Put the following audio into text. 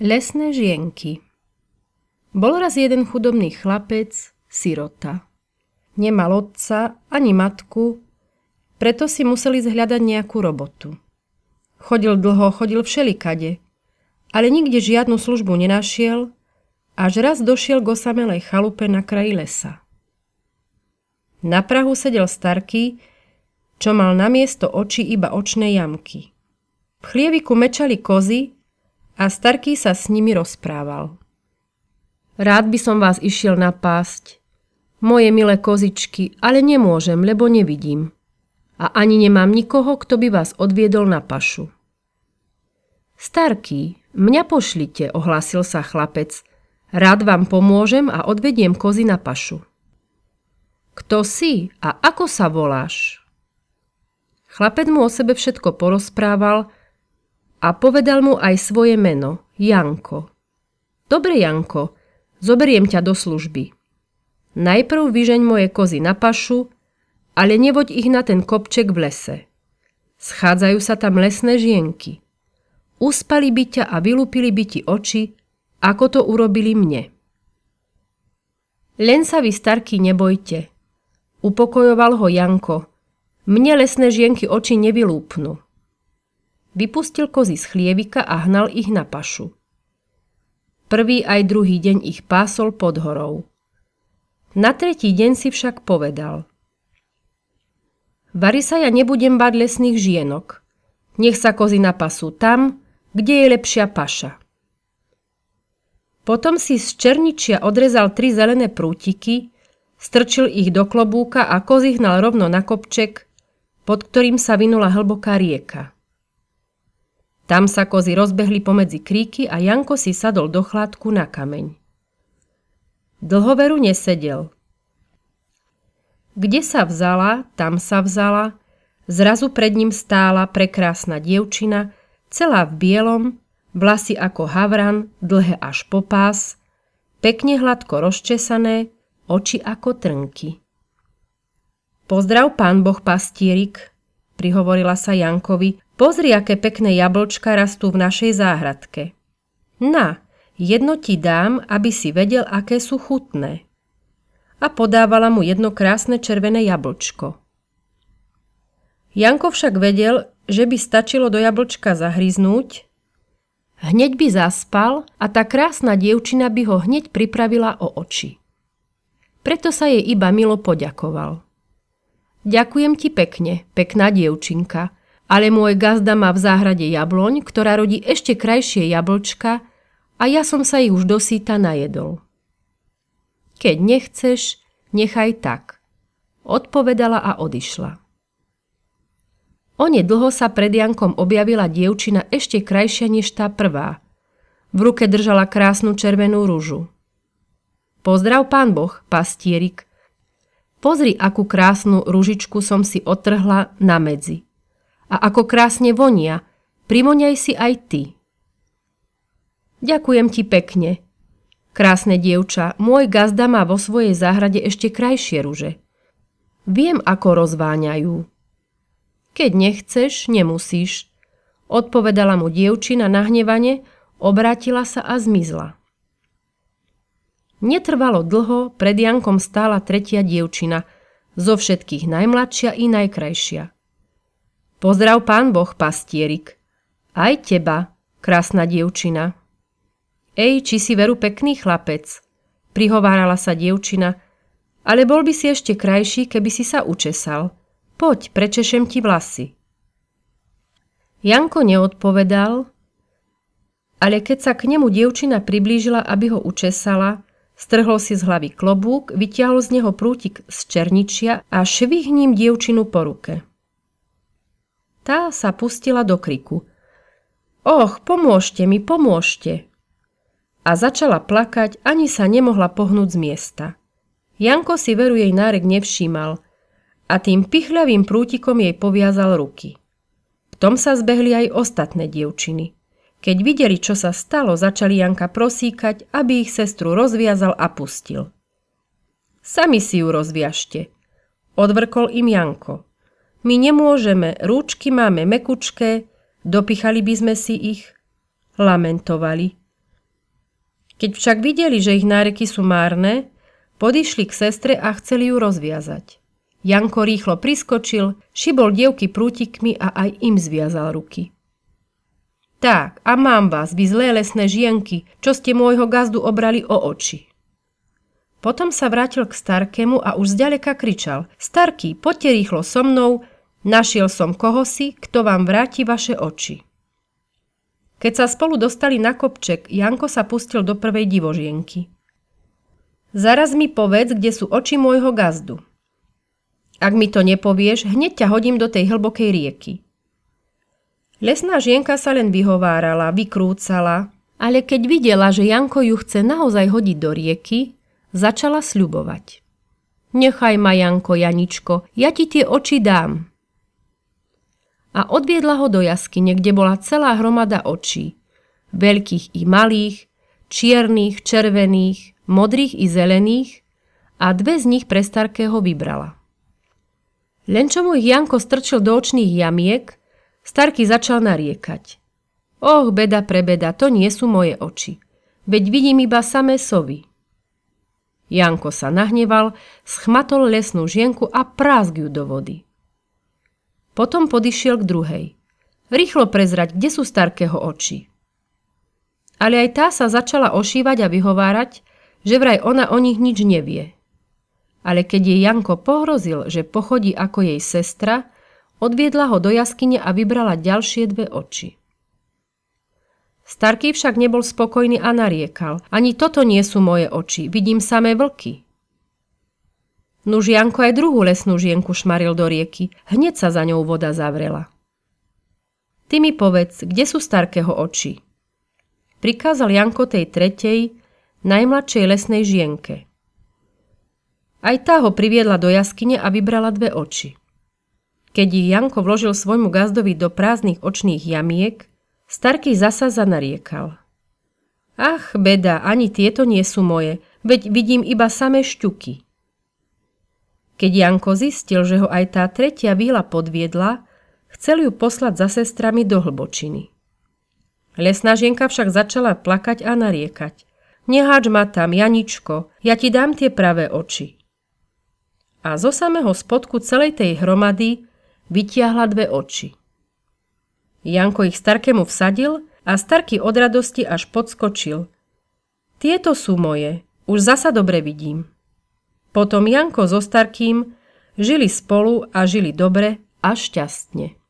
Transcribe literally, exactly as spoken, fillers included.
Lesné žienky. Bol raz jeden chudobný chlapec, sirota. Nemal otca ani matku, preto si museli zhľadať nejakú robotu. Chodil dlho, chodil všelikade, ale nikde žiadnu službu nenašiel, až raz došiel k osamelej chalupe na kraji lesa. Na prahu sedel starký, čo mal namiesto očí iba očné jamky. V chlieviku mečali kozy a starký sa s nimi rozprával. Rád by som vás išiel napásť, moje milé kozičky, ale nemôžem, lebo nevidím. A ani nemám nikoho, kto by vás odviedol na pašu. Starký, mňa pošlite, ohlásil sa chlapec. Rád vám pomôžem a odvediem kozy na pašu. Kto si a ako sa voláš? Chlapec mu o sebe všetko porozprával a povedal mu aj svoje meno, Janko. Dobre, Janko, zoberiem ťa do služby. Najprv vyžeň moje kozy na pašu, ale nevoď ich na ten kopček v lese. Schádzajú sa tam lesné žienky. Uspali by ťa a vylúpili by ti oči, ako to urobili mne. Len sa vy, starky, nebojte. Upokojoval ho Janko. Mne lesné žienky oči nevylúpnu. Vypustil kozy z chlievika a hnal ich na pašu. Prvý aj druhý deň ich pásol pod horou. Na tretí deň si však povedal: Vari sa ja nebudem báť lesných žienok. Nech sa kozy napasú tam, kde je lepšia paša. Potom si z černičia odrezal tri zelené prútiky, strčil ich do klobúka a kozy hnal rovno na kopček, pod ktorým sa vinula hlboká rieka. Tam sa kozy rozbehli pomedzi kríky a Janko si sadol do chládku na kameň. Dlho veru nesedel. Kde sa vzala, tam sa vzala, zrazu pred ním stála prekrásna dievčina, celá v bielom, vlasy ako havran, dlhé až po pás, pekne hladko rozčesané, oči ako trnky. Pozdrav, pán Boh pastierik, prihovorila sa Jankovi. Pozri, aké pekné jablčka rastú v našej záhradke. Na, jedno ti dám, aby si vedel, aké sú chutné. A podávala mu jedno krásne červené jablčko. Janko však vedel, že by stačilo do jablčka zahryznúť, hneď by zaspal a tá krásna dievčina by ho hneď pripravila o oči. Preto sa jej iba milo poďakoval. Ďakujem ti pekne, pekná dievčinka, ale môj gazda má v záhrade jabloň, ktorá rodí ešte krajšie jablčka a ja som sa ich už dosýta najedol. Keď nechceš, nechaj tak, odpovedala a odišla. Onedlho sa pred Jankom objavila dievčina ešte krajšia než tá prvá. V ruke držala krásnu červenú ružu. Pozdrav, pán Boh, pastierik. Pozri, akú krásnu ružičku som si otrhla na medzi. A ako krásne vonia, primoňaj si aj ty. Ďakujem ti pekne. Krásne dievča, môj gazda má vo svojej záhrade ešte krajšie ruže. Viem, ako rozváňajú. Keď nechceš, nemusíš, odpovedala mu dievčina nahnevane, obrátila sa a zmizla. Netrvalo dlho, pred Jankom stála tretia dievčina, zo všetkých najmladšia i najkrajšia. Pozdrav, pán Boh, pastierik. Aj teba, krásna dievčina. Ej, či si veru pekný chlapec, prihovárala sa dievčina, ale bol by si ešte krajší, keby si sa učesal. Poď, prečešem ti vlasy. Janko neodpovedal, ale keď sa k nemu dievčina priblížila, aby ho učesala, strhol si z hlavy klobúk, vytiahol z neho prútik z černičia a švih ním dievčinu po ruke. Tá sa pustila do kriku. Och, pomôžte mi, pomôžte. A začala plakať, ani sa nemohla pohnúť z miesta. Janko si veru jej nárek nevšímal a tým pichľavým prútikom jej poviazal ruky. V tom sa zbehli aj ostatné dievčiny. Keď videli, čo sa stalo, začali Janka prosíkať, aby ich sestru rozviazal a pustil. Sami si ju rozviažte, odvrkol im Janko. My nemôžeme, rúčky máme mekučké, dopichali by sme si ich. Lamentovali. Keď však videli, že ich náreky sú márne, podišli k sestre a chceli ju rozviazať. Janko rýchlo priskočil, šibol dievky prútikmi a aj im zviazal ruky. Tak, a mám vás, vy zlé lesné žienky, čo ste môjho gazdu obrali o oči. Potom sa vrátil k Starkému a už zďaleka kričal: Starký, poďte rýchlo so mnou, našiel som kohosi, kto vám vráti vaše oči. Keď sa spolu dostali na kopček, Janko sa pustil do prvej divožienky. Zaraz mi povedz, kde sú oči môjho gazdu. Ak mi to nepovieš, hneď ťa hodím do tej hlbokej rieky. Lesná žienka sa len vyhovárala, vykrúcala, ale keď videla, že Janko ju chce naozaj hodiť do rieky, začala sľubovať. Nechaj ma, Janko, Janičko, ja ti tie oči dám. A odviedla ho do jaskyne, kde bola celá hromada očí. Veľkých i malých, čiernych, červených, modrých i zelených a dve z nich pre Starkého vybrala. Len čo mu ich Janko strčil do očných jamiek, Starký začal nariekať. Och, beda pre beda, to nie sú moje oči. Veď vidím iba samé sovy. Janko sa nahneval, schmatol lesnú žienku a prásk ju do vody. Potom podišiel k druhej. Rýchlo prezrať, kde sú Starkého oči. Ale aj tá sa začala ošívať a vyhovárať, že vraj ona o nich nič nevie. Ale keď jej Janko pohrozil, že pochodí ako jej sestra, odviedla ho do jaskyne a vybrala ďalšie dve oči. Starký však nebol spokojný a nariekal. Ani toto nie sú moje oči, vidím samé vlky. Nuž Janko aj druhú lesnú žienku šmaril do rieky, hneď sa za ňou voda zavrela. Ty mi povedz, kde sú Starkého oči? Prikázal Janko tej tretej, najmladšej lesnej žienke. Aj tá ho priviedla do jaskyne a vybrala dve oči. Keď ich Janko vložil svojmu gazdovi do prázdnych očných jamiek, Starký zasa zanariekal. Ach, beda, ani tieto nie sú moje, veď vidím iba samé šťuky. Keď Janko zistil, že ho aj tá tretia víla podviedla, chcel ju poslať za sestrami do hlbočiny. Lesná žienka však začala plakať a nariekať. Neháč ma tam, Janičko, ja ti dám tie pravé oči. A zo samého spodku celej tej hromady vytiahla dve oči. Janko ich Starkému vsadil a Starký od radosti až podskočil. Tieto sú moje, už zasa dobre vidím. Potom Janko so Starkým žili spolu a žili dobre a šťastne.